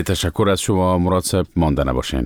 تشکر از شما. مراد صاحب، مانده نباشین.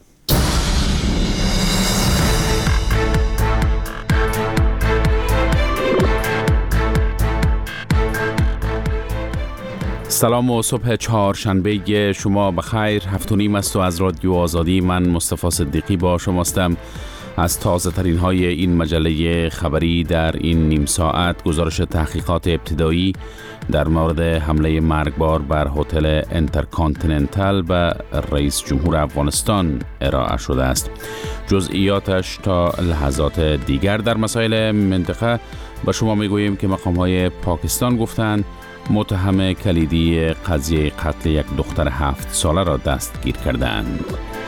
سلام و صبح چهارشنبه شما بخیر. 7:30 است و از رادیو آزادی من مصطفی صدیقی با شماستم. از تازه ترین های این مجله خبری در این نیم ساعت گزارش تحقیقات ابتدایی در مورد حمله مرگبار بر هتل انترکانتیننتال به رئیس جمهور افغانستان ارائه شده است. جزئیاتش تا لحظات دیگر. در مسائل منطقه به شما میگوییم که مقام‌های پاکستان گفتند متهم کلیدی قضیه قتل یک دختر 7 ساله را دستگیر کردند.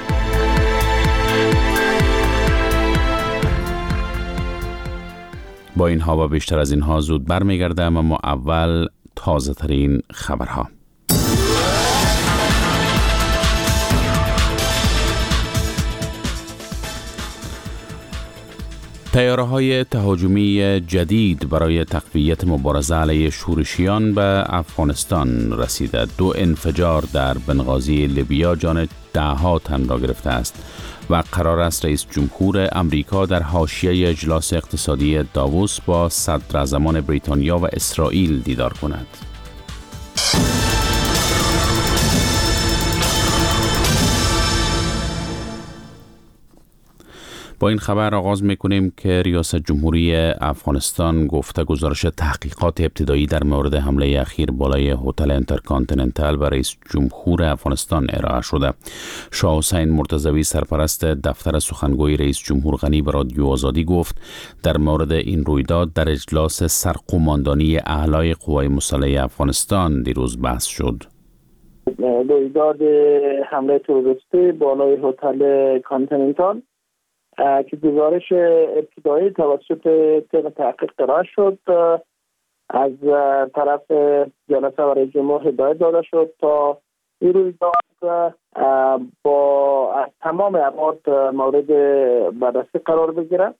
با اینها و بیشتر از اینها زود برمیگردم، اما اول تازه ترین خبرها. تیاره‌های تهاجمی جدید برای تقویت مبارزه علیه شورشیان به افغانستان رسیده. 2 انفجار در بنغازی لیبیا جان ده‌ها تن را گرفته است و قرار است رئیس جمهور امریکا در حاشیه اجلاس اقتصادی داووس با صدراعظمان بریتانیا و اسرائیل دیدار کند. با این خبر آغاز میکنیم که ریاست جمهوری افغانستان گفته گزارش تحقیقات ابتدایی در مورد حمله اخیر بالای هتل انترکانتیننتال به رئیس جمهور افغانستان ارائه شده. شاه حسین مرتضوی سرپرست دفتر سخنگوی رئیس جمهور غنی به رادیو آزادی گفت در مورد این رویداد در اجلاس سرقماندانی اعلای قوای مسلحه افغانستان دیروز بحث شد. رویداد حمله تروریستی بالای هتل کانتیننتال که گزارش ابتدایی توسط تیم تحقیق ارائه شد، از طرف جلسه و رئیس جمهور هدایت داده شد تا این رویداد با تمام ابعاد مورد بررسی قرار بگیرد.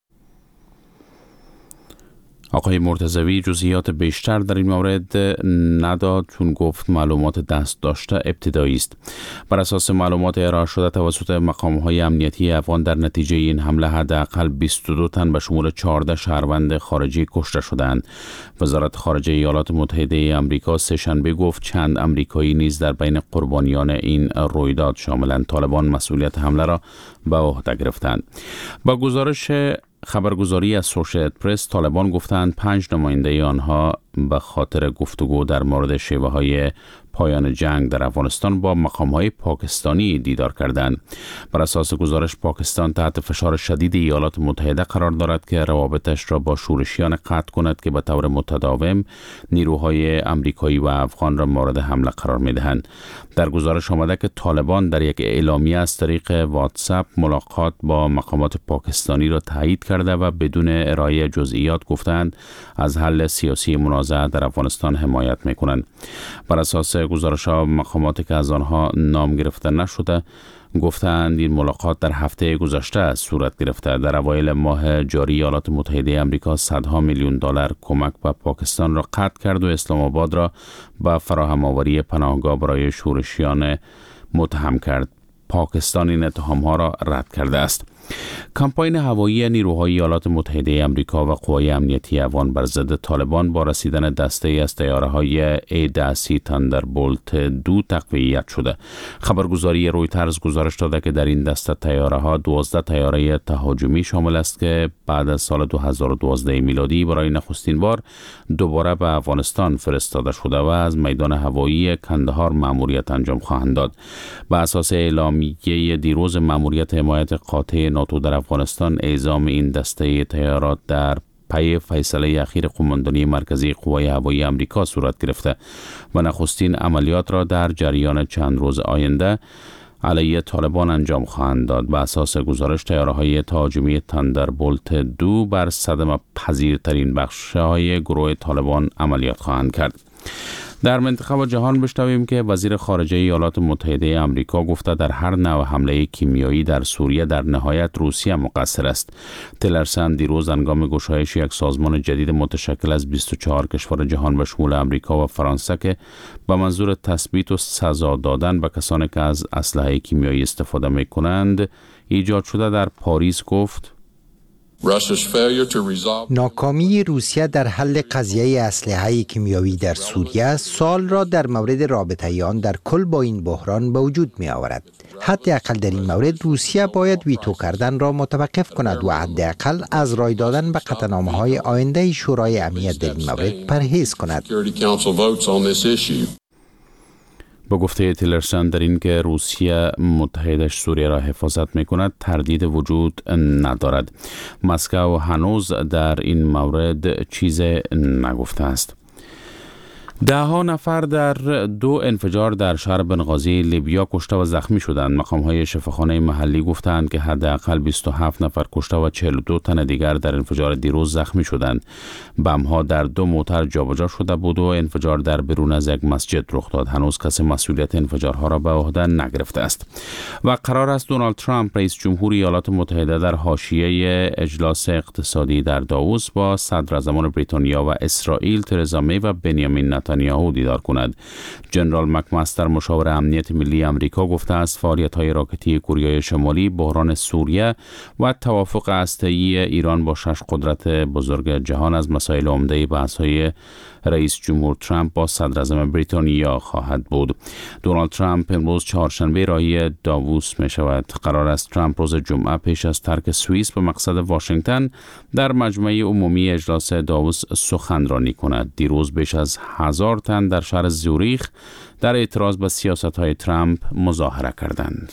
آقای مرتضوی جزئیات بیشتر در این مورد نداد، چون گفت معلومات دست داشته ابتدایی است. بر اساس معلومات ارائه شده توسط مقام‌های امنیتی افغان در نتیجه این حمله حداقل 22 تن به شمول 14 شهروند خارجی کشته شدند. وزارت خارجه ایالات متحده آمریکا سه‌شنبه گفت چند آمریکایی نیز در بین قربانیان این رویداد شاملند. طالبان مسئولیت حمله را به عهده گرفتند. با گزارش خبرگزاری از سوشیتد پرس، طالبان گفتند 5 نماینده آنها به خاطر گفتگو در مورد شیوه‌های پایان جنگ در افغانستان با مقام‌های پاکستانی دیدار کردند. بر اساس گزارش پاکستان تحت فشار شدید ایالات متحده قرار دارد که روابطش را با شورشیان قطع کند که به طور متداوم نیروهای آمریکایی و افغان را مورد حمله قرار می‌دهند. در گزارش آمده که طالبان در یک اعلامیه از طریق واتساپ ملاقات با مقامات پاکستانی را تایید کرده و بدون ارائه جزئیات گفتند از حل سیاسی منازعه در افغانستان حمایت می‌کنند. بر اساس گزارش‌ها مقاماتی که از آنها نام گرفته نشده گفتند این ملاقات در هفته گذشته صورت گرفته. در اوایل ماه جاری ایالات متحده آمریکا صدها میلیون دلار کمک به پاکستان را قطع کرد و اسلام آباد را به فراهم آوری پناهگاه برای شورشیان متهم کرد. پاکستان این اتهام‌ها را رد کرده است. کمپاین هوایی نیروهای ایالات متحده آمریکا و قوای امنیتی افغان بر ضد طالبان با رسیدن دسته از طیاره‌های A-10 تاندربولت 2 تقویت شده. خبرگزاری رویترز گزارش داده که در این دسته طیاره‌ها 12 طیاره تهاجمی شامل است که بعد از سال 2012 میلادی برای نخستین بار دوباره به افغانستان فرستاده شده و از میدان هوایی کندهار مأموریت انجام خواهند داد. بر اساس اعلامیه دیروز مأموریت حمایت قاطع ناتو در افغانستان، اعزام این دسته طیارات در پی فیصله اخیر قماندانی مرکزی قوای هوایی آمریکا صورت گرفته و نخستین عملیات را در جریان چند روز آینده علیه طالبان انجام خواهند داد. به اساس گزارش طیاره‌های تهاجمی تاندربولت 2 بر صدمه پذیرترین بخش‌های گروه طالبان عملیات خواهند کرد. در منطقه و جهان بشنویم که وزیر خارجه ایالات متحده آمریکا گفته در هر نوع حمله کیمیایی در سوریه در نهایت روسیه مقصر است. تلرسن دیروز هنگام گشایش یک سازمان جدید متشکل از 24 کشور جهان به شمول آمریکا و فرانسه که به منظور تثبیت و سزا دادن به کسانی که از اسلحه کیمیایی استفاده می‌کنند ایجاد شده در پاریس گفت: ناکامی روسیه در حل قضیه اسلحه کیمیایی در سوریه سال را در مورد رابطه آن در کل با این بحران به وجود می آورد. حداقل در این مورد روسیه باید ویتو کردن را متوقف کند و حداقل از رای دادن به قطعنامه‌های آینده شورای امنیت در این مورد پرهیز کند. با گفته تیلرسن در این که روسیه متحدش سوریه را حفاظت می کند تردید وجود ندارد. مسکو هنوز در این مورد چیز نگفته است. ده ها نفر در دو انفجار در شهر بنغازی لیبیا کشته و زخمی شدند. مقام‌های شفاخانه محلی گفتند که حداقل 27 نفر کشته و 42 تن دیگر در انفجار دیروز زخمی شدند. بم‌ها در دو موتر جابجا شده بود و انفجار در بیرون از یک مسجد رخ داد. هنوز کسی مسئولیت انفجارها را به عهده نگرفته است. و قرار است دونالد ترامپ رئیس جمهوری ایالات متحده در حاشیه اجلاس اقتصادی در داووس با صدراعظمان بریتانیا و اسرائیل ترزا می و بنیامین نتانیاهو دیدار کند. جنرال مکمستر مشاور امنیت ملی آمریکا گفته است فعالیت‌های راکتی کره شمالی، بحران سوریه و توافق هسته‌ای ایران با 6 قدرت بزرگ جهان از مسائل عمده بحث‌های رئیس جمهور ترامپ با صدراعظم بریتانیا خواهد بود. دونالد ترامپ امروز چهارشنبه راهی داووس می شود. قرار است ترامپ روز جمعه پیش از ترک سوئیس به مقصد واشنگتن در مجمع عمومی اجلاس داووس سخنرانی کند. دیروز بیش از 1000 تن در شهر زوریخ در اعتراض به سیاست‌های ترامپ مظاهره کردند.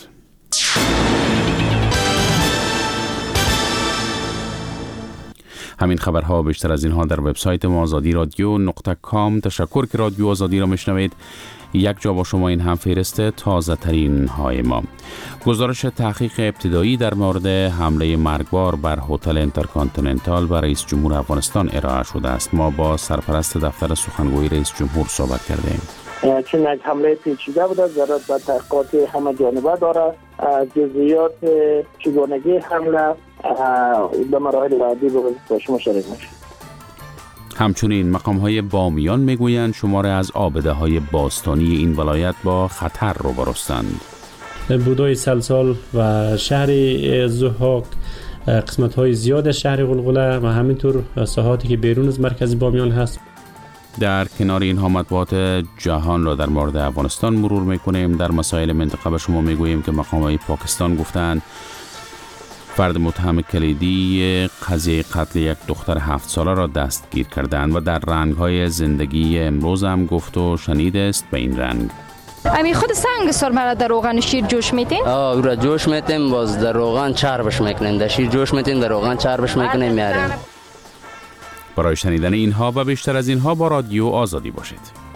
همین خبرها بیشتر از اینها در وبسایت ما azadi.radio.com. تشکر که رادیو آزادی را میشنوید. یک جا با شما این هم فهرست تازه ترین های ما. گزارش تحقیق ابتدایی در مورد حمله مرگبار بر هتل انترکانتیننتال و رئیس جمهور افغانستان ارائه شده است. ما با سرپرست دفتر سخنگوی رئیس جمهور صحبت کردیم. چون یک حمله پیچیده بوده، ضرورت به تحقیقات همه جانبه داره. جزئیات چگونگی حمله به مراحل بعدی با شما شریک میشه. همچنین مقام‌های بامیان میگویند شمار از آبده‌های باستانی این ولایت با خطر روبروستند. بودای سلسال و شهر ضحاک، قسمت‌های زیاد شهر غلغله و همینطور ساحاتی که بیرون از مرکز بامیان هست. در کنار اینها مطبوعات جهان را در مورد افغانستان مرور میکنیم. در مسائل منطقه به شما میگوییم که مقام‌های پاکستان گفتند فرد متهم کلیدی قضیه قتل یک دختر 7 ساله را دستگیر کردند و در رنگ‌های زندگی امروز هم گفت و شنیده است به این رنگ. امی خود سنگ سرمه در روغن شیر جوش میتین؟ او را جوش میتیم، باز در روغن چربش میکنیم، در شیر جوش میتیم، در روغن چربش میکنیم میاریم. برای شنیدن اینها و بیشتر از اینها با رادیو آزادی باشید.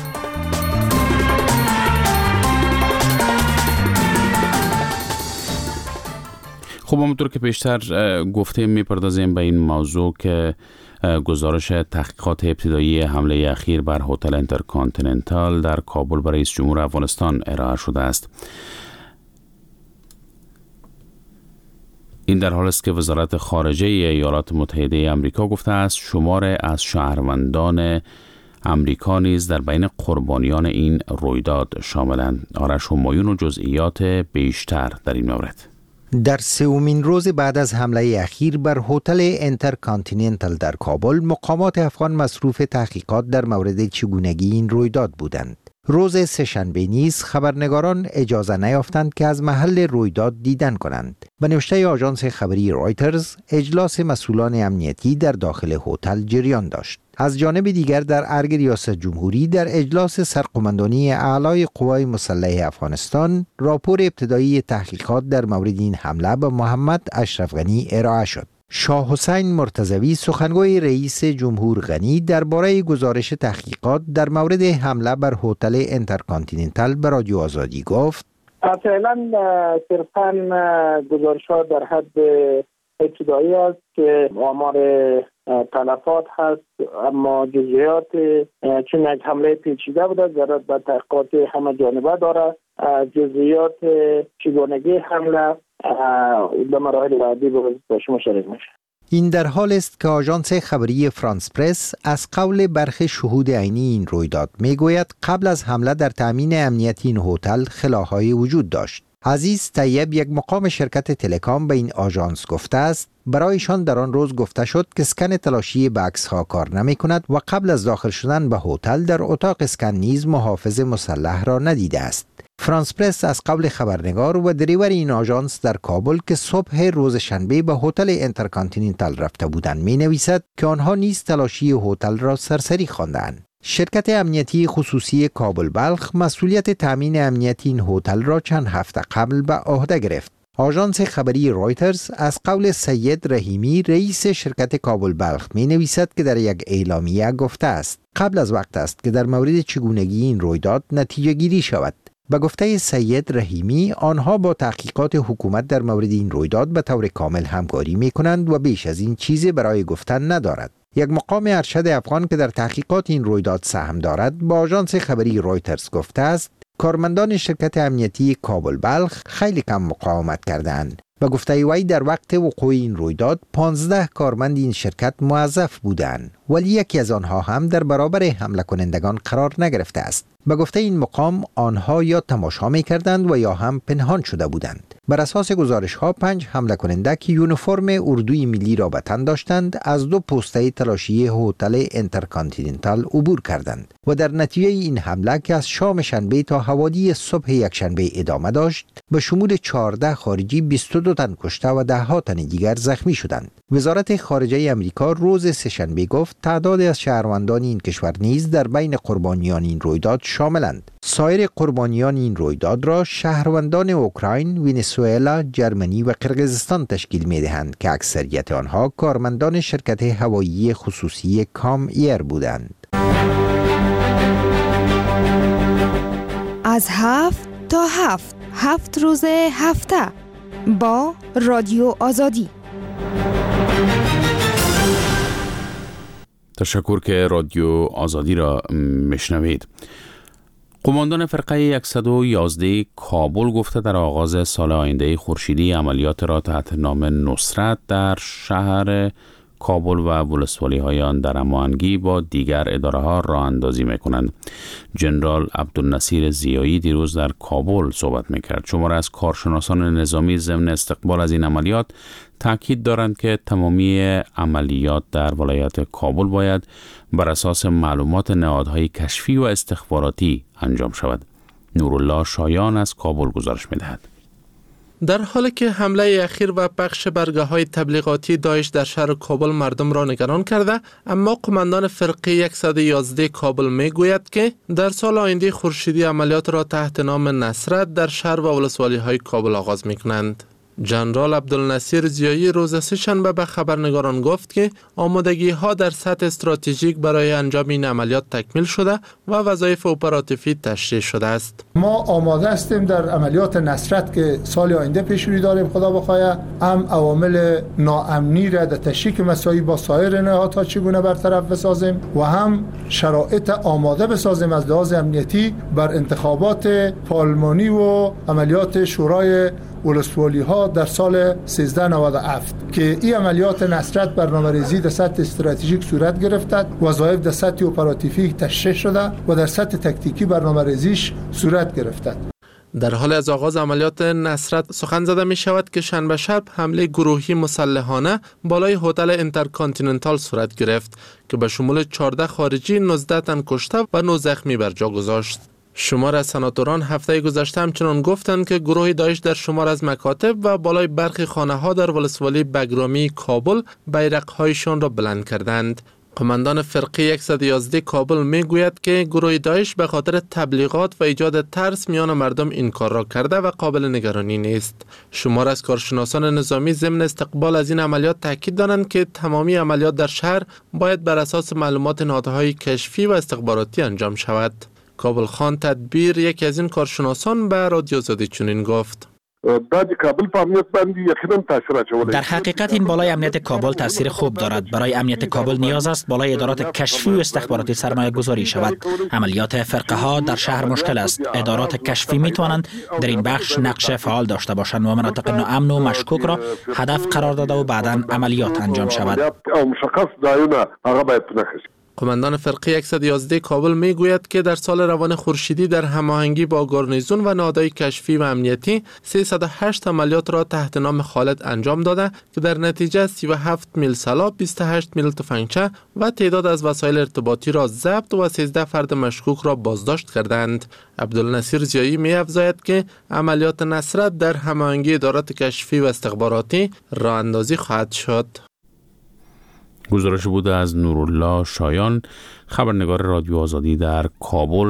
خب همونطور که پیشتر گفتیم میپردازیم به این موضوع که گزارش تحقیقات ابتدایی حمله اخیر بر هتل انترکانتیننتال در کابل برای رئیس جمهور افغانستان ارائه شده است. این در حالی است که وزارت خارجه ایالات متحده آمریکا گفته است شمار از شهروندان امریکا نیز در بین قربانیان این رویداد شاملند. آرش همایون و جزئیات بیشتر در این مورد. در سومین روز بعد از حمله اخیر بر هتل انترکانتیننتال در کابل، مقامات افغان مصروف تحقیقات در مورد چگونگی این رویداد بودند. روز سه‌شنبه نیز خبرنگاران اجازه نیافتند که از محل رویداد دیدن کنند. به نوشته آژانس خبری رایترز، اجلاس مسئولان امنیتی در داخل هتل جریان داشت. از جانب دیگر در ارگ ریاست جمهوری در اجلاس سرقماندانی اعلای قوای مسلحه افغانستان، راپور ابتدایی تحقیقات در مورد این حمله به محمد اشرف غنی ارائه شد. شاه حسین مرتضوی سخنگوی رئیس جمهور غنی درباره گزارش تحقیقات در مورد حمله بر هتل انترکانتیننتال به رادیو آزادی گفت: فعلا صرفاً گزارش‌ها در حد ابتدایی است که آمار تلفات هست، اما جزئیات چون یک حمله پیچیده بوده ضرورت به تحقیقات همه جانبه داره. جزئیات چگونگی حمله به مراحل بعدی با شما شریک میشه. این در حال است که آژانس خبری فرانس پرس از قول برخی شهود عینی این رویداد میگوید قبل از حمله در تامین امنیتی این هتل خلاهای وجود داشت. عزیز طیب، یک مقام شرکت تلکام، به این آژانس گفته است برایشان در آن روز گفته شد که اسکن تلاشی به عکس‌ها کار نمی کند و قبل از داخل شدن به هتل در اتاق اسکن نیز محافظ مسلح را ندیده است. فرانس پرس از قول خبرنگار و دریور این آژانس در کابل که صبح روز شنبه به هتل انترکانتیننتال رفته بودند می نویسد که آنها نیز تلاشی هتل را سرسری خواندند. شرکت امنیتی خصوصی کابل بلخ مسئولیت تامین امنیتی این هتل را چند هفته قبل به عهده گرفت. آژانس خبری رویترز از قول سید رحیمی رئیس شرکت کابل بلخ می نویسد که در یک اعلامیه گفته است قبل از وقت است که در مورد چگونگی این رویداد نتیجه گیری شود. به گفته سید رحیمی آنها با تحقیقات حکومت در مورد این رویداد به طور کامل همکاری می کنند و بیش از این چیزی برای گفتن ندارد. یک مقام ارشد افغان که در تحقیقات این رویداد سهم دارد با آژانس خبری رویترز گفته است کارمندان شرکت امنیتی کابل بلخ خیلی کم مقاومت کردند. به گفته وی در وقت وقوع این رویداد 15 کارمند این شرکت موظف بودند ولی یکی از آنها هم در برابر حمله کنندگان قرار نگرفته است. به گفته این مقام آنها یا تماشا می کردند و یا هم پنهان شده بودند. بر اساس گزارش ها 5 حمله کننده که یونیفرم اردوی ملی را به تن داشتند از 2 پوسته تلاشی هتل انترکانتیننتال عبور کردند و در نتیجه این حمله که از شام شنبه تا حوالی صبح یکشنبه ادامه داشت به شمول 14 خارجی 22 تن کشته و 10 تن دیگر زخمی شدند. وزارت خارجه امریکا روز سه‌شنبه گفت تعداد از شهروندان این کشور نیز در بین قربانیان این رویداد شاملند. سایر قربانیان این رویداد را شهروندان اوکراین، ونزوئلا، جرمنی و قرقیزستان تشکیل می‌دهند که اکثریت آنها کارمندان شرکت هوایی خصوصی کام ایر بودند. از 7 تا 7 روز هفته با رادیو آزادی. تشکر که رادیو آزادی را میشنوید. قماندان فرقه 111 کابل گفته در آغاز سال آینده خورشیدی عملیات را تحت نام نصرت در شهر کابل و ولسوالی های آن در هماهنگی با دیگر اداره ها راه اندازی میکنند. جنرال عبدالنصیر ضیایی دیروز در کابل صحبت میکرد. شماره از کارشناسان نظامی ضمن استقبال از این عملیات تاکید دارند که تمامی عملیات در ولایت کابل باید بر اساس معلومات نهادهای کشفی و استخباراتی انجام شود. نورالله شایان از کابل گزارش میدهد. در حالی که حمله اخیر و پخش برگه‌های تبلیغاتی داعش در شهر کابل مردم را نگران کرده، اما قماندان فرقه 111 کابل میگوید که در سال آینده خورشیدی عملیات را تحت نام نصرت در شهر و ولسوالی‌های کابل آغاز می‌کنند. جنرال عبدالنصیر ضیایی روز سه‌شنبه به خبرنگاران گفت که آمادگی ها در سطح استراتژیک برای انجام این عملیات تکمیل شده و وظایف اپراتیوی تشریح شده است. ما آماده هستیم در عملیات نصرت که سال آینده پیش روی داریم. خدا بخواهد هم عوامل ناامنی را در تشریک مساعی با سایر نهادها چگونه برطرف بسازیم و هم شرایط آماده بسازیم از لحاظ امنیتی بر انتخابات پارلمانی و عملیات شورای ولسوالی ها در سال 1397 که این عملیات نصرت برنامه‌ریزی در سطح استراتژیک صورت گرفته، وظایف در سطح اپراتیوی تشریح شده و در سطح تکتیکی برنامه‌ریزیش صورت گرفته. در حال از آغاز عملیات نصرت سخن زده می شود که شنبه شب حمله گروهی مسلحانه بالای هتل انترکانتیننتال صورت گرفت که به شمول 14 خارجی 19 تن کشته و 9 زخمی بر جا گذاشت. شمار از سناتوران هفته گذشته همچنان گفتند که گروه داعش در شمار از مکاتب و بالای برخی خانه ها در ولسوالی بگرامی کابل بیرق‌هایشان را بلند کردند. قماندان فرقه 111 کابل می گوید که گروه داعش به خاطر تبلیغات و ایجاد ترس میان مردم این کار را کرده و قابل نگرانی نیست. شمار از کارشناسان نظامی ضمن استقبال از این عملیات تاکید دارند که تمامی عملیات در شهر باید بر اساس معلومات نهادهای کشفی و استخباراتی انجام شود. کابل خان تدبیر یکی از این کارشناسان به رادیو آزادی چنین گفت: در کابل په امنیت باندې یقینا تاثیر اچولی. در حقیقت این بالای امنیت کابل تاثیر خوب دارد. برای امنیت کابل نیاز است بالای ادارات کشفی و استخباراتی سرمایه گذاری شود. عملیات فرقه ها در شهر مشکل است. ادارات کشفی می توانند در این بخش نقش فعال داشته باشند و مناطق ناامن و مشکوک را هدف قرار داده و بعداً عملیات انجام شود. قماندان فرقه 111 کابل می گوید که در سال روان خورشیدی در هماهنگی با گارنیزون و نهادهای کشفی و امنیتی 308 عملیات را تحت نام خالد انجام داده که در نتیجه 37 میل سلاح، 28 میل تفنگچه و تعداد از وسایل ارتباطی را ضبط و 13 فرد مشکوک را بازداشت کردند. عبدالنصیر زیایی می افزاید که عملیات نصرت در هماهنگی ادارات کشفی و استخباراتی راه اندازی خواهد شد. گزارش بوده از نورالله شایان، خبرنگار رادیو آزادی در کابل.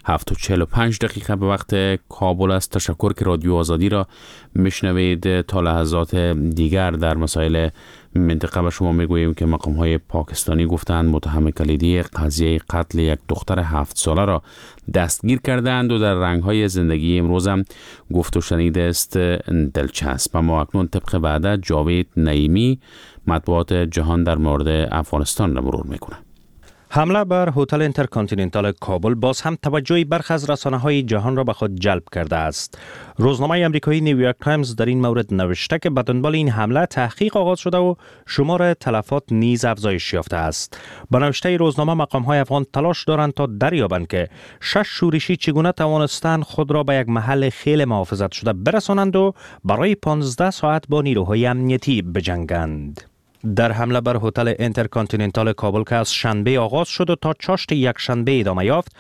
7:45 به وقت کابل است. تشکر که رادیو آزادی را میشنوید. تا لحظات دیگر در مسائل منطقه به شما میگوییم که مقام‌های پاکستانی گفتند متهم کلیدی قضیه قتل یک دختر 7 ساله را دستگیر کردند و در رنگ‌های زندگی امروز هم گفت و شنید است دلچسب. اما اکنون طبق وعده جاوید نعیمی مطبوعات جهان در مورد افغانستان را مرور میکنه. حمله بر هتل اینترکانتیننتال کابل باز هم توجه برخی از رسانه‌های جهان را به خود جلب کرده است. روزنامه آمریکایی نیویورک تایمز در این مورد نوشته که به دنبال این حمله تحقیق آغاز شده و شمار تلفات نیز افزایش یافته است. به نوشته روزنامه مقام‌های افغان تلاش دارند تا دریابند که 6 شورشی چگونه توانستند خود را به یک محل خیلی محافظت شده برسانند و برای 15 ساعت با نیروهای امنیتی بجنگند. در حمله بر هتل اینترکانتیننتال کابل که از شنبه آغاز شد و تا چاشت یک شنبه ادامه یافت،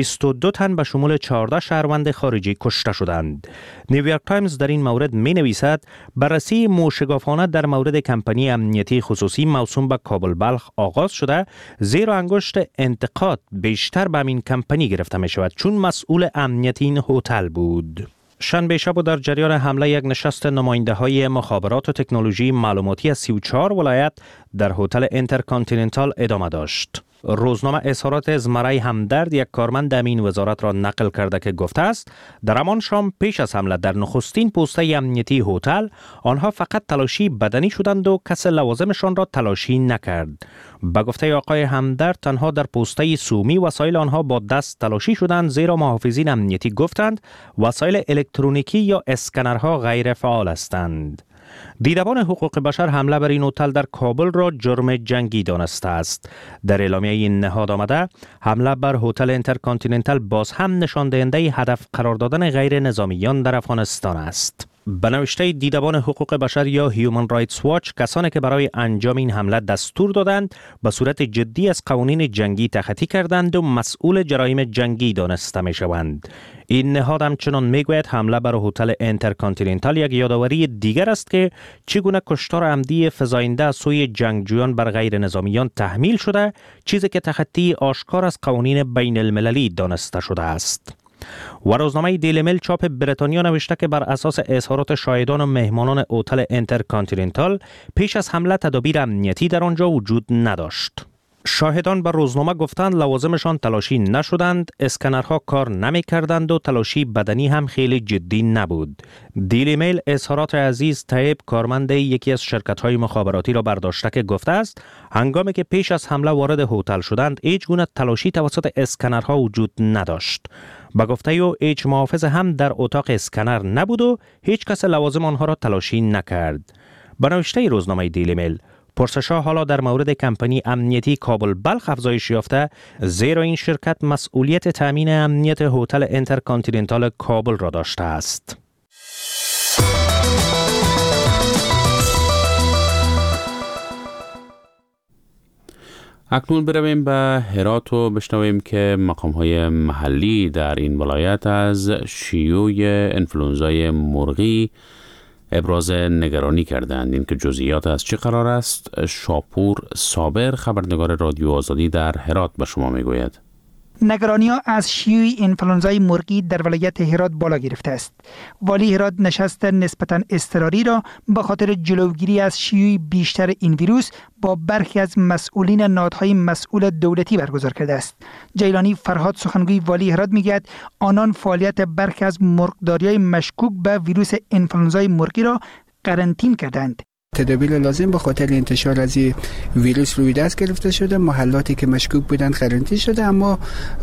22 تن به شمول 14 شهروند خارجی کشته شدند. نیویورک تایمز در این مورد می نویسد بررسی موشگافانه در مورد کمپانی امنیتی خصوصی موسوم به کابل بلخ آغاز شده، زیرا انگشت انتقاد بیشتر به این کمپانی گرفته می شود چون مسئول امنیتی این هتل بود. شنبه شب در جریان حمله یک نشست نماینده‌های مخابرات و تکنولوژی معلوماتی از 34 ولایت در هتل اینترکانتیننتال ادامه داشت. روزنامه اظهارات زمره همدرد یک کارمند امین وزارت را نقل کرده که گفته است در همان شام پیش از حمله در نخستین پوسته امنیتی هتل آنها فقط تلاشی بدنی شدند و کس لوازمشان را تلاشی نکرد. به گفته آقای همدرد تنها در پوسته سومی وسایل آنها با دست تلاشی شدند، زیرا محافظین امنیتی گفتند وسایل الکترونیکی یا اسکنرها غیر فعال هستند. دیدبان حقوق بشر حمله بر این هتل در کابل را جرم جنگی دانسته است. در اعلامیه این نهاد آمده حمله بر هتل اینترکانتیننتال باز هم نشان دهنده هدف قرار دادن غیر نظامیان در افغانستان است. به نوشته دیدبان حقوق بشر یا هیومن رایتس واچ، کسانی که برای انجام این حمله دستور دادند به صورت جدی از قوانین جنگی تخطی کردند و مسئول جرایم جنگی دانسته می شوند. این نهاد همچنان میگوید حمله بر هتل اینترکانتیننتال یک یادآوری دیگر است که چگونه کشتار عمدی فزاینده از سوی جنگجویان بر غیر نظامیان تحمیل شده، چیزی که تخطی آشکار از قوانین بین المللی دانسته شده است. و روزنامه دیلی میل چاپ بریتانیا نوشته که بر اساس اظهارات شاهدان و مهمانان هتل اینترکانتیننتال پیش از حمله تدابیر امنیتی در آنجا وجود نداشت. شاهدان بر روزنامه گفتند لوازمشان تلاشی نشدند، اسکنرها کار نمی کردند و تلاشی بدنی هم خیلی جدی نبود. دیلی میل اظهارات عزیز طیب، کارمند یکی از شرکت‌های مخابراتی را برداشته که گفته است هنگامی که پیش از حمله وارد هتل شدند هیچ گونه تلاشی توسط اسکنرها وجود نداشت. با گفته او هیچ محافظ هم در اتاق اسکنر نبود و هیچ کس لوازم آنها را تلاشی نکرد. به نوشته روزنامه دیلی میل، پرسش‌ها حالا در مورد کمپانی امنیتی کابل بلخ افزایش یافته، زیرا این شرکت مسئولیت تامین امنیت هتل اینترکانتیننتال کابل را داشته است. اکنون برویم به هرات و بشنویم که مقام‌های محلی در این ولایت از شیوع انفلونزای مرغی ابراز نگرانی کردند. این که جزئیات از چه قرار است، شاپور صابر، خبرنگار رادیو آزادی در هرات به شما میگوید. نگرانی‌ها از شیوع اینفلوئنزای مرغی در ولایت هرات بالا گرفته است. والی هرات نشست نسبتاً اضطراری را به خاطر جلوگیری از شیوع بیشتر این ویروس با برخی از مسئولین نهادهای مسئول دولتی برگزار کرده است. جیلانی فرهاد سخنگوی والی هرات میگوید آنان فعالیت برخی از مرغداری‌های مشکوک به ویروس اینفلوئنزای مرغی را قرنطینه کردند. تدابیر لازم به خاطر انتشار از ویروس روی دست گرفته شده. محلاتی که مشکوک بودند قرنطینه شده، اما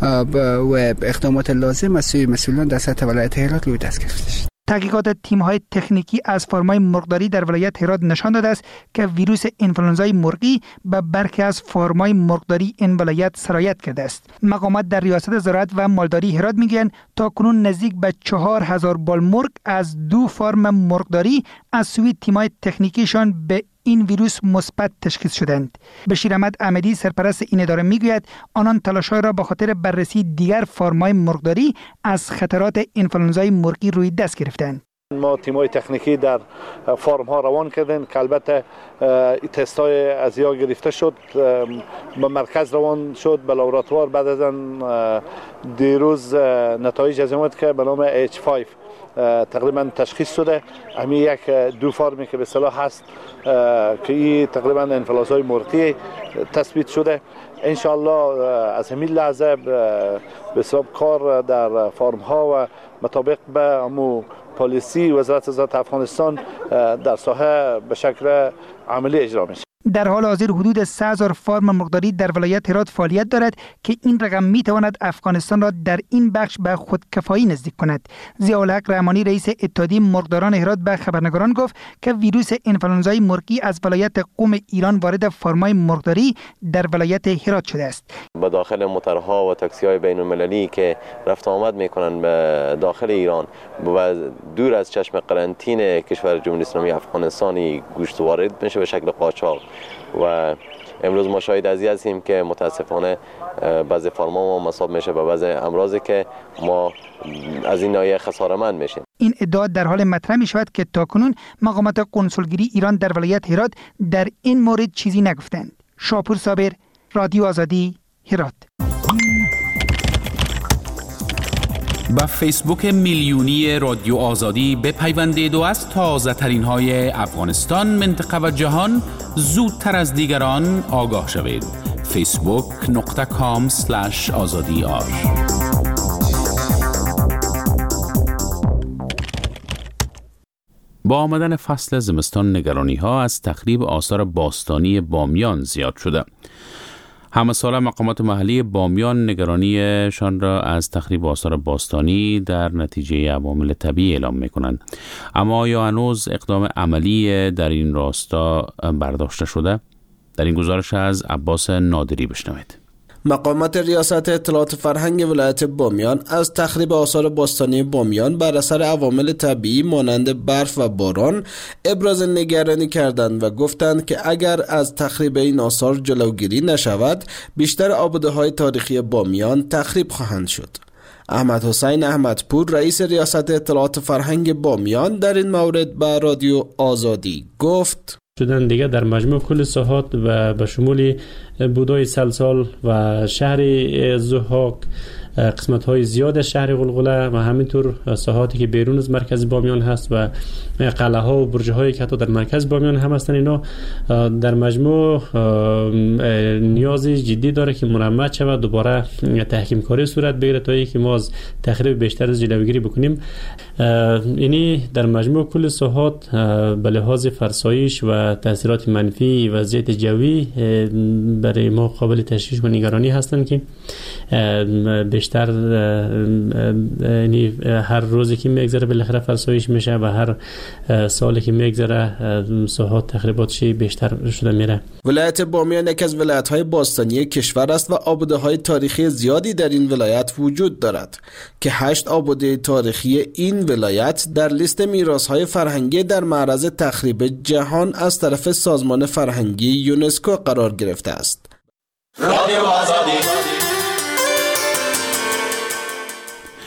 و اقدامات لازم از سوی مسئولان در سطح ولایت هرات روی دست گرفته شده. تحقیقات تیم‌های تکنیکی از فارم‌های مرغداری در ولایت هرات نشان داده است که ویروس اینفلوئنزای مرغی به برخی از فارم‌های مرغداری این ولایت سرایت کرده است. مقامات در ریاست زراعت و مالداری هرات میگویند تاکنون نزدیک به 4000 بال مرغ از 2 فارم مرغداری از سوی تیم‌های تکنیکیشان به این ویروس مثبت تشخیص شدند. بشیر احمد احمدی سرپرست این اداره میگوید آنان تلاش‌های را به خاطر بررسی دیگر فارم‌های مرغداری از خطرات اینفلوئنزای مرغی روی دست گرفتند. ما تیم‌های تکنیکی در فارم ها روان کردیم که البته تست‌های از یا گرفته شد، به مرکز روان شد به لابراتوار. بعد از آن دیروز نتایج از اومد که به نام H5 تقریبا تشخیص شده. همین یک 2 فارمی که به اصطلاح هست که این تقریبا انفلوئنزای مرغی تثبیت شده. ان شاء الله از همین لحظه به حساب کار در فارم ها و مطابق به امو پالیسی وزارت زراعت افغانستان در ساحه به شکل عملی اجرا میشه. در حال حاضر حدود 3000 فارم مرغداری در ولایت هرات فعالیت دارد که این رقم می تواند افغانستان را در این بخش به خودکفایی نزدیک کند. ضیاءالحق رحمانی رئیس اتحادیه مرغداران هرات به خبرنگاران گفت که ویروس اینفلوئنزای مرغی از ولایت قم ایران وارد فارم‌های مرغداری در ولایت هرات شده است. به داخل موترها و تاکسی‌های بین‌المللی که رفت آمد می‌کنند به داخل ایران و دور از چشم قرنطینه کشور جمهوری اسلامی افغانستانی گوشت وارد میشه به شکل قاچاق. و امروز ما شاهد از این هستیم که متاسفانه بعضی فارم‌ها ما مصاب میشه به بعضی امراضی که ما از این ناحیه خساره‌مند میشیم. این ادعا در حال مطرح می شود که تاکنون مقامات قنسولگری ایران در ولایت هرات در این مورد چیزی نگفتند. شاپور صابر، رادیو آزادی، هرات. با فیسبوک میلیونی رادیو آزادی بپیوندید و از تازه ترین های افغانستان، منطقه و جهان زودتر از دیگران آگاه شوید. facebook.com/azadi. با آمدن فصل زمستان نگرانی ها از تخریب آثار باستانی بامیان زیاد شده. همه ساله مقامات محلی بامیان نگرانیشان را از تخریب آثار باستانی در نتیجه عوامل طبیعی اعلام می‌کنند. اما آیا هنوز اقدام عملی در این راستا برداشته شده؟ در این گزارش از عباس نادری بشنوید. مقامات ریاست اطلاعات فرهنگ ولایت بامیان از تخریب آثار باستانی بامیان بر اثر عوامل طبیعی مانند برف و باران ابراز نگرانی کردند و گفتند که اگر از تخریب این آثار جلوگیری نشود بیشتر آباده‌های تاریخی بامیان تخریب خواهند شد. احمد حسین احمدپور رئیس ریاست اطلاعات فرهنگ بامیان در این مورد به رادیو آزادی گفت شدن دیگه در مجموع کل ساحات و به شمول بودای سلسال و شهر ضحاک، قسمت‌های زیاد شهر غلغله و همینطور ساحاتی که بیرون از مرکز بامیان هست و قلعه‌ها و برج‌هایی که حتی در مرکز بامیان هم هستن، اینا در مجموع نیاز جدی داره که مرمت شود، دوباره تحکیم کاری صورت بگیره تا اینکه ما از تخریب بیشتر از جلوگیری بکنیم. اینی در مجموع کل ساحات به لحاظ فرسایش و تاثیرات منفی وضعیت جوی برای ما قابل تشویش و نگرانی هستند که بیشتر یعنی هر روزی که میگذره بالاخره فرسایش میشه و هر سالی که میگذره ساحات تخریباتش بیشتر شده میره. ولایت بامیان یکی از ولایت‌های باستانی کشور است و آباده‌های تاریخی زیادی در این ولایت وجود دارد که 8 آباده تاریخی این ولایت در لیست میراث‌های فرهنگی در معرض تخریب جهان از طرف سازمان فرهنگی یونسکو قرار گرفته است. رادیو آزادی.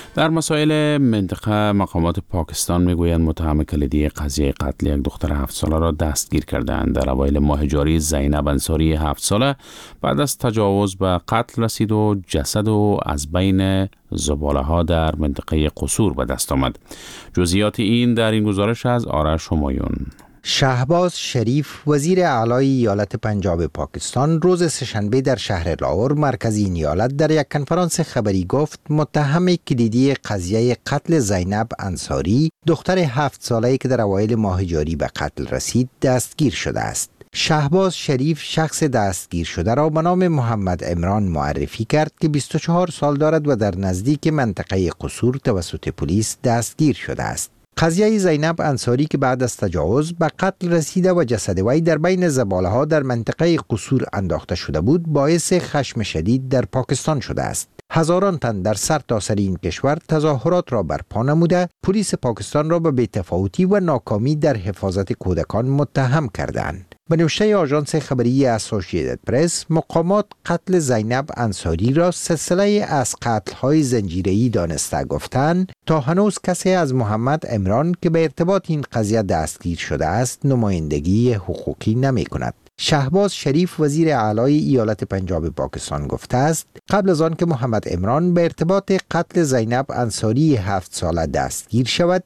در مسائل منطقه مقامات پاکستان میگویند متهم کلیدی قضیه قتل یک دختر 7 ساله را دستگیر کردند. در اوایل ماه جاری زینب انصاری 7 ساله بعد از تجاوز به قتل رسید و جسد او از بین زباله ها در منطقه قصور به دست آمد. جزئیات این در این گزارش از آرش همایون. شهباز شریف وزیر اعلی ایالت پنجاب پاکستان روز سه‌شنبه در شهر لاهور مرکز این ایالت در یک کنفرانس خبری گفت متهم کلیدی قضیه قتل زینب انصاری دختر 7 ساله‌ای که در اوایل ماه جاری به قتل رسید دستگیر شده است. شهباز شریف شخص دستگیر شده را به نام محمد عمران معرفی کرد که 24 سال دارد و در نزدیک منطقه قصور توسط پلیس دستگیر شده است. قضیه زینب انصاری که بعد از تجاوز به قتل رسیده و جسد وی در بین زباله ها در منطقه قصور انداخته شده بود باعث خشم شدید در پاکستان شده است. هزاران تن در سرتاسر این کشور تظاهرات را برپا نموده پلیس پاکستان را به بی‌تفاوتی و ناکامی در حفاظت کودکان متهم کردند. به نوشته آژانس خبری اسوسییتد پرس، مقامات قتل زینب انصاری را سلسله از قتل‌های زنجیره‌ای دانسته گفتند تا هنوز کسی از محمد عمران که به ارتباط این قضیه دستگیر شده است نمایندگی حقوقی نمی‌کند. شهباز شریف وزیر اعلی ایالت پنجاب پاکستان گفته است قبل از آن که محمد عمران به ارتباط قتل زینب انصاری 7 ساله دستگیر شود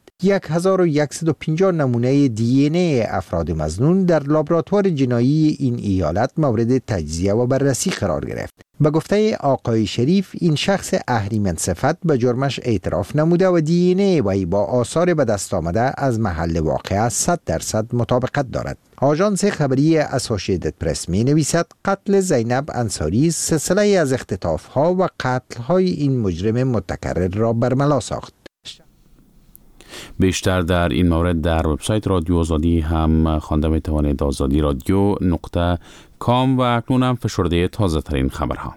1150 نمونه دی ان ای افراد مظنون در لابراتوار جنایی این ایالت مورد تجزیه و بررسی قرار گرفت. به گفته آقای شریف این شخص اهریمن صفت به جرمش اعتراف نموده و دی ان ای وی با آثار به دست آمده از محل واقعه 100% مطابقت دارد. آژانس خبری اسوسییتد پرس می نویسد قتل زینب انصاری سلسله از اختطاف‌ها و قتل‌های این مجرم متکرر را برملا ساخت. بیشتر در این مورد در وبسایت رادیو آزادی هم خوانده می توانید. آزادی رادیو .com و اکنون هم فشرده تازه ترین خبرها.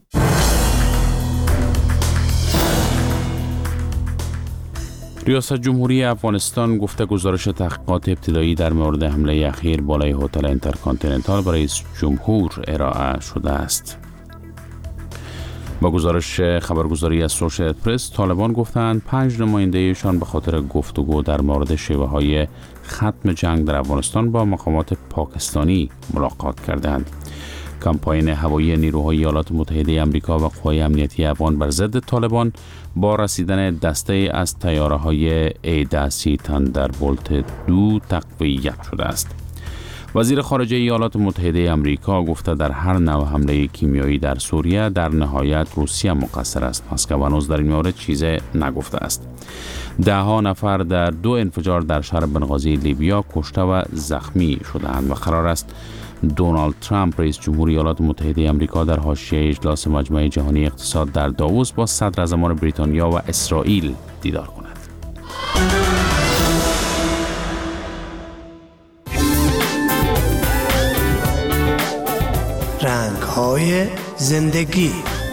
ریاست جمهوری افغانستان گفته گزارش تحقیقات ابتدایی در مورد حمله اخیر بالای هتل اینترکانتیننتال به رئیس جمهور ارائه شده است. با گزارش خبرگزاری اسوسییتد پرس، طالبان گفتند 5 نماینده‌شان به خاطر گفتگو در مورد شیوه‌های ختم جنگ در افغانستان با مقامات پاکستانی ملاقات کردند. کمپاین هوایی نیروهای ایالات متحده آمریکا و قوای امنیتی افغان بر ضد طالبان با رسیدن دسته از طیاره‌های A-10 تاندربولت 2 تقویت شده است. وزیر خارجه ایالات متحده آمریکا گفته در هر نوع حمله کیمیایی در سوریه در نهایت روسیه مقصر است. مسکو هنوز در این مورد چیزی نگفته است. 10 نفر در 2 انفجار در شهر بنغازی لیبیا کشته و زخمی شدند و قرار است دونالد ترامپ رئیس جمهور ایالات متحده آمریکا در حاشیه اجلاس مجمع جهانی اقتصاد در داووس با صدراعظمان بریتانیا و اسرائیل دیدار کند. رنگ‌های زندگی.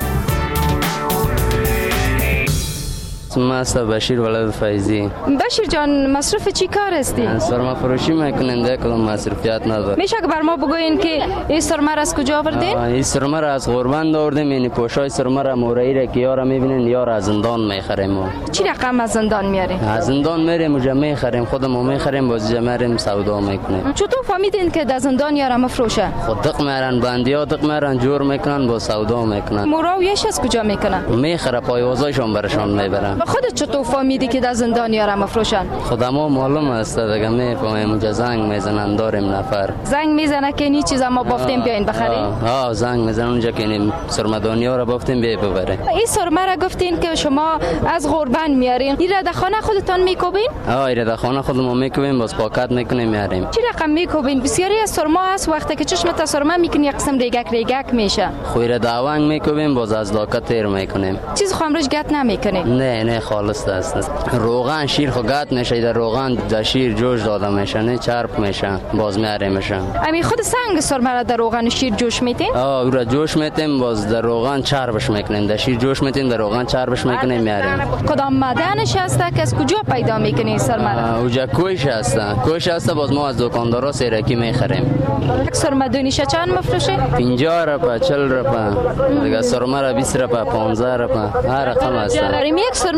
من بشیر ولد فیضی. بشیر جان مصرف چی کار هستی؟ سرما فروشی میکنیم، ده کدام مصرفیات نداره. میشه که بر ما بگوین که این سرما را از کجا آوردین؟ این سرما را از قربان آوردیم. یعنی پوشای سرما را مورایی را که یارا میبینین یارا از زندان میخریم. چی رقم از زندان میارین؟ از زندان میریم اونجا میخریم، خودمون میخریم باز میریم سودا میکنیم. چطور فهمیدین که در زندان یارا مفروشه؟ خود دق میرن بندیا دق میرن جور میکنن با سودا میکنن. موراویش از کجا میکنن؟ میخره پایوازایشون برشون میبرن. خودت چطور فهمیدی که در زندان یارا مفروشن؟ خودمو معلوم است دیگه، میفهمیم اونجا زنگ میزنن داریم نفر. زنگ میزنه که این چیزا ما بافتیم بیاین بخریم. زنگ میزنن اونجا که این سرمدانیا رو بافتیم بیا ببرین. این سرمه را گفتین که شما از قربان میارین. این را در خانه خودتان میکوبین؟ این را در خانه خودمون میکوبیم باز پاکت میکنیم میاریم. چی رقم میکوبین؟ بسیاری از سرما هست وقتی که چشمت سرما میکنی یک قسم ریگک میشه. خویره داوانگ میکوبیم باز از لاکت تیر میکنیم. چیز خامرش گت نمیکنی؟ نه خالص است. روغن شیر خو گت میشه، در روغن در شیر جوش داده میشه، نه چرب میشه باز میاریم میشه. امی خود سنگ سرمه را در روغن شیر جوش میتین؟ او را جوش میتیم باز در روغن چربش میکنیم، در شیر جوش میتیم در روغن چربش میکنیم میاریم. کدام معدنش هست که از کجا پیدا میکنی سرمه را؟ اوجا کویش هست باز ما از دکاندارا سیرکی میخریم. یک سرمه دونیشه چند مفروشه؟ 50 روپیه 40 روپیه دیگه سرمه را 20 روپیه 15 روپیه هر رقم هست. یک سرمه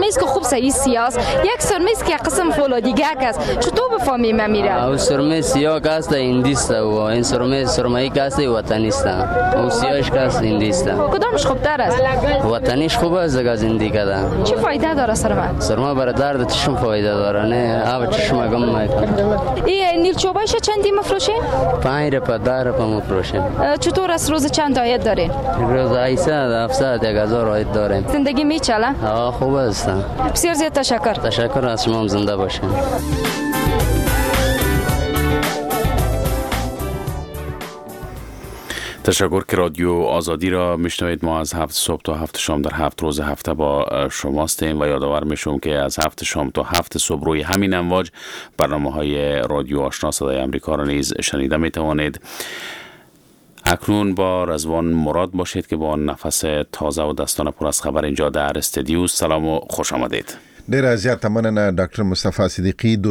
سرمه است که خوب صحیح سیاه است، یک سرمه است که قسم فولادیگه است. چطور بفهمیم میره؟ او سرمه سیاه است هندیست و این سرمه است وطنی است. او سیاهش است هندیست. کدامش خوبتر است؟ وطنیش خوب است از هندی کده. چه فایده داره سرمه؟ سرمه برای درد چشم فایده داره، نه آب چشم گم میکنه. این نیل چوبایش چندی مفروشین؟ 5 روپیه 10 روپیه مفروشین. چطور است؟ روز چند عاید دارین؟ روز 700 1000 عاید داریم. زندگی میچله؟ خوب است. بسیار زیاد تشکر. تشکر از شما، زنده باشین. تشکر که رادیو آزادی را میشنوید. ما از 7 صبح تا 7 شام در 7 روز هفته با شماستیم و یادآور میشم که از 7 شام تا 7 صبح روی همین امواج برنامه‌های رادیو آشنا صدای آمریکا را نیز شنیده میتوانید. اکنون با رضوان مراد باشید که با نفس تازه و دستان پر از خبر اینجا در استودیو. سلام و خوش آمدید. ډیر زیات مننه ډاکټر مصطفی صدیقی.